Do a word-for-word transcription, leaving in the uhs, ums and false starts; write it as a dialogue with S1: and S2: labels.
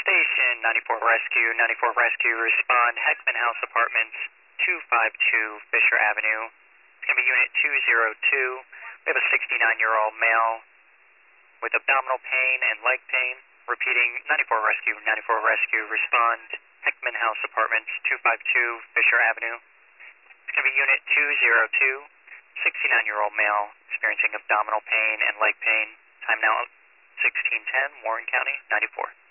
S1: Station, ninety-four Rescue, ninety-four Rescue, respond, Heckman House Apartments, two five two Fisher Avenue. It's going to be Unit two zero two. We have a sixty-nine-year-old male with abdominal pain and leg pain. Repeating, ninety-four Rescue, ninety-four Rescue, respond, Heckman House Apartments, two five two Fisher Avenue. It's going to be Unit two zero two, sixty-nine-year-old male experiencing abdominal pain and leg pain. Time now sixteen ten, Warren County, ninety-four.